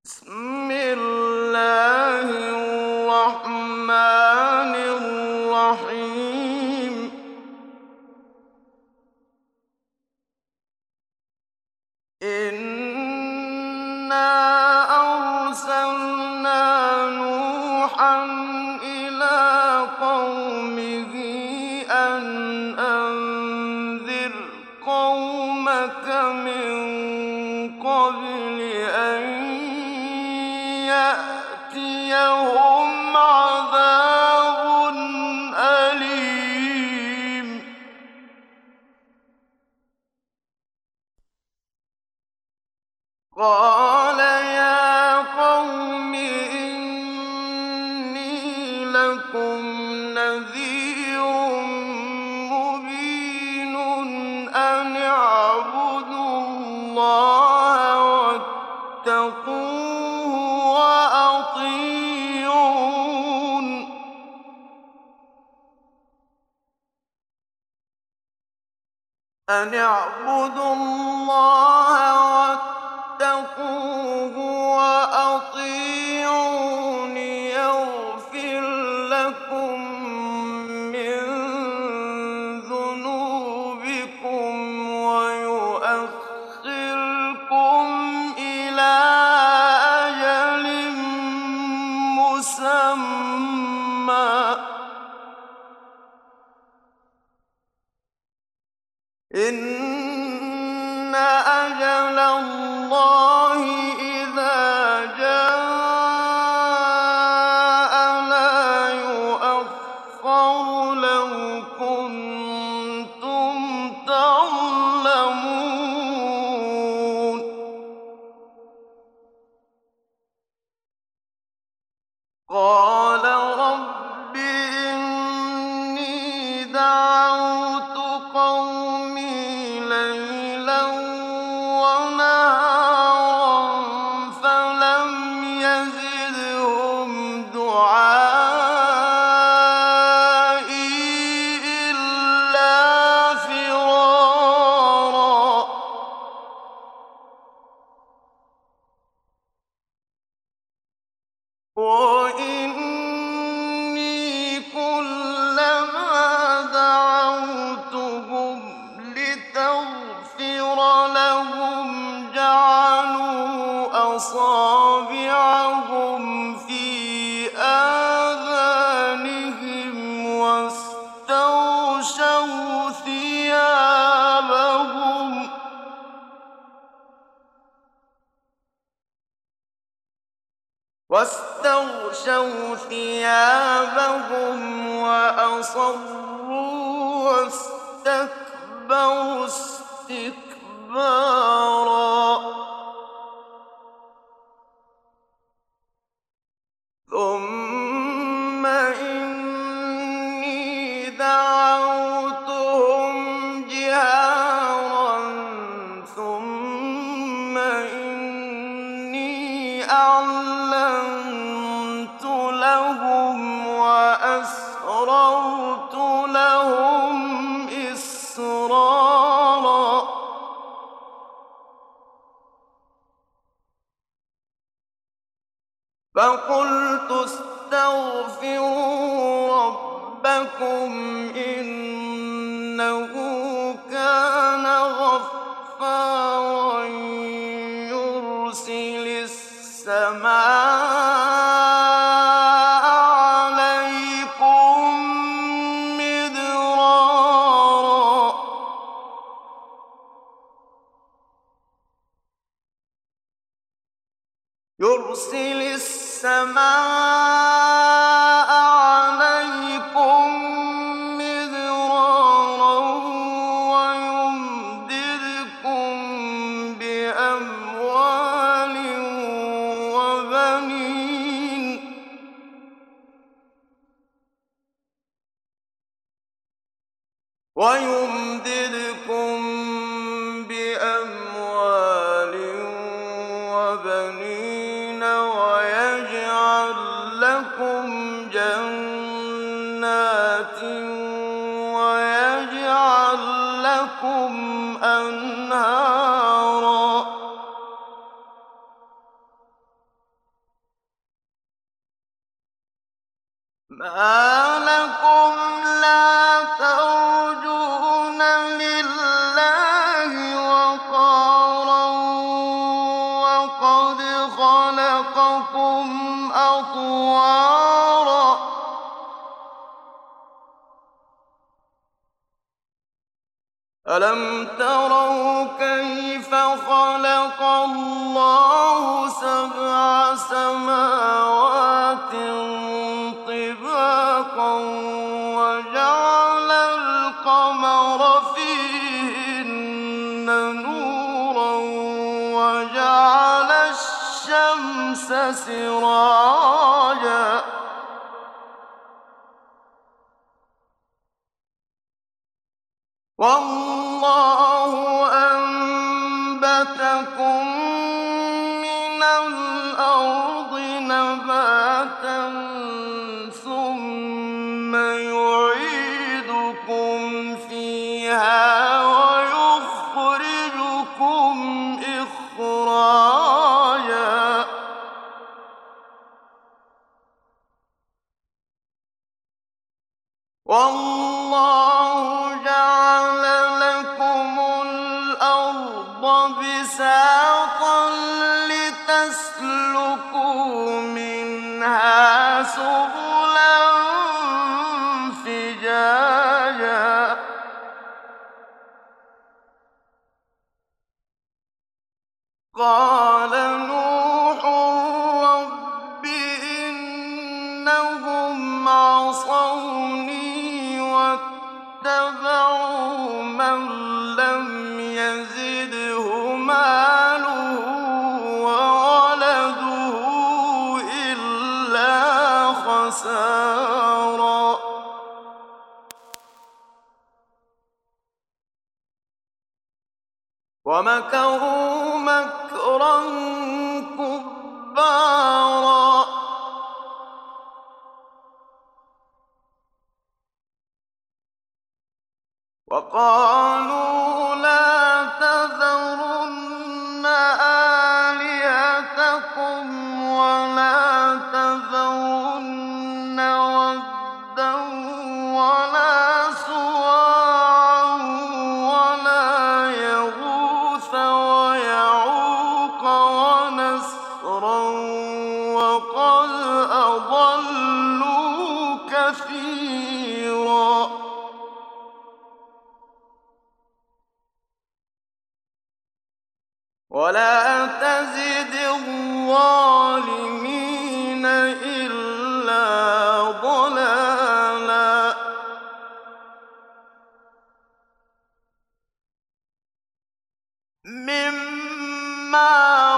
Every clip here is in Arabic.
بسم الله الرحمن الرحيم إنا أرسلنا نوحا إلى قومه أن أنذر قومك من قبل أن يأتيهم عذاب أليم قال يا قوم إني لكم نذير مبين أن اعبدوا الله واتقوه وأطيعون يغفر لكم من ذنوبكم ويؤخركم إلى أجل مسمى إن أجل الله إذا جاء لا يؤخر لو كنتم تعلمون قال رب إني دعوت قومي ليلا ونهارا فلم يزدهم دعائي إلا فرارا وإني كلما دعوتهم لتغفر لهم جعلوا أصابعهم في آذانهم واستغشوا ثيابهم وأصروا واستكبروا استكبارا ثم إني دعوتهم جهارا ثم إني أعلنت لهم وأسررت لهم إسرارا فقلت استغفروا ربكم إنه كان غفارا يرسل السماء عليكم مدرارا يرسل السماء عليكم مدرارا ويمددكم بأموال وبنين ويجعل لكم جنات ويجعل لكم أنهارا مَا لَكُمْ لَا تَرْجُونَ لِلَّهِ وَقَارًا وَقَدْ خَلَقَكُمْ أَطْوَارًا أَلَمْ تَرَوْا كَيْفَ خَلَقَ اللَّهُ سَبْعَ سَمَاوَاتٍ طِبَاقًا وَجَعَلَ الْقَمَرَ فِيهِنَّ نُورًا وَجَعَلَ الشَّمْسَ سِرَاجًا وَاللَّهُ أَنبَتَكُم مِّنَ الْأَرْضِ نَبَاتًا ثُمَّ يُعِيدُكُمْ فِيهَا وَيُخْرِجُكُمْ إِخْرَاجًا وَاللَّهُ جَعَلَ لَكُمُ الْأَرْضَ بِسَاطًا لِّتَسْلُكُوا مِنْهَا سُبُلًا فِجَاجًا قَالَ نُوحٌ رَّبِّ إِنَّهُمْ عَصَوْنِي وَاتَّبَعُوا مَن لَّمْ يَزِدْهُ مَالُهُ وَوَلَدُهُ إِلَّا خَسَارًا وَمَكَرُوا مَكْرًا كُبَّارًا وَقَالُوا لَا تَذَرُنَّ آلِهَتَكُمْ وَلَا تَذَرُنَّ وَدًّا وَلَا سُوَاعًا وَلَا يَغُوثَ وَيَعُوقَ وَنَسْرًا وَقَدْ أَضَلُّوا كَثِيرًا وَلَا تَزِدِ الظَّالِمِينَ إِلَّا ضَلَالًا مِّمَّا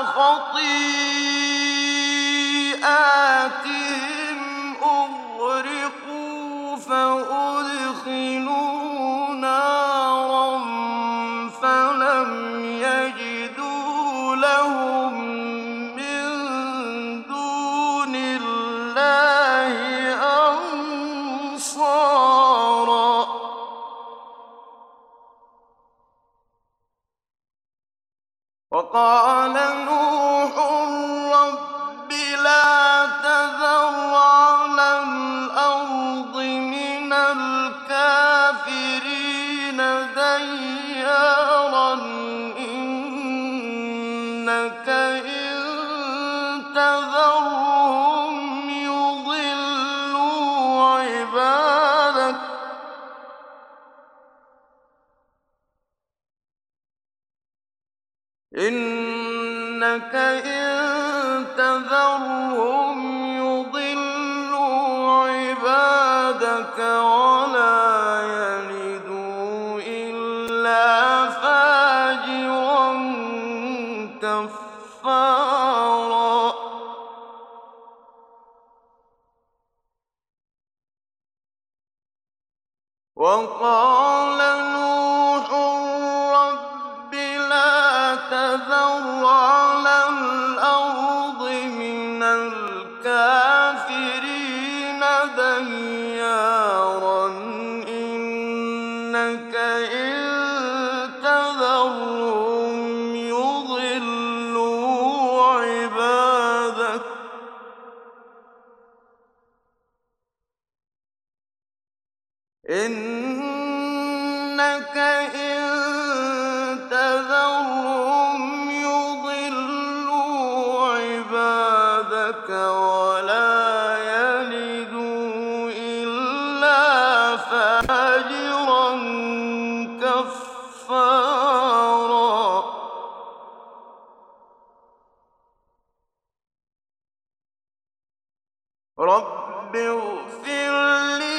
خَطِيئَاتِهِمْ أُغْرِقُوا فَأُدْخِلُوا نَارًا فَلَمْ يَجِدُوا لَهُم مِّن دُونِ اللَّهِ أَنصَارًا وَقَالَ نُوحٌ رَّبِّ لَا تَذَرْ عَلَى الْأَرْضِ مِنَ الْكَافِرِينَ دَيَّارًا إِنَّكَ إِن تَذَرْهُمْ يُضِلُّوا عِبَادَكَ وَلَا يَلِدُوا إِلَّا فَاجِرًا كَفَّارًا وَقَالَ نُوحٌ رَّبِّ لَا تَذَرْ عَلَى الْأَرْضِ مِنَ الْكَافِرِينَ دَيَّارًا إِنَّكَ إِن تَذَرْهُمْ يُضِلُّوا عِبَادَكَ إنك إن تذرهم يضلوا عبادك ولا يلدوا إلا فاجرا كفارا رب اغفر لي